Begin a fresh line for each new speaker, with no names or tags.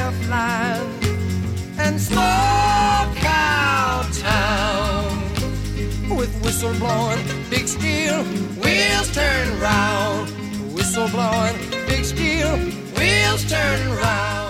telegraph line and Smokeout Town. With whistle blowing, big steel wheels turn round. Whistle blowing, big steel wheels turn round.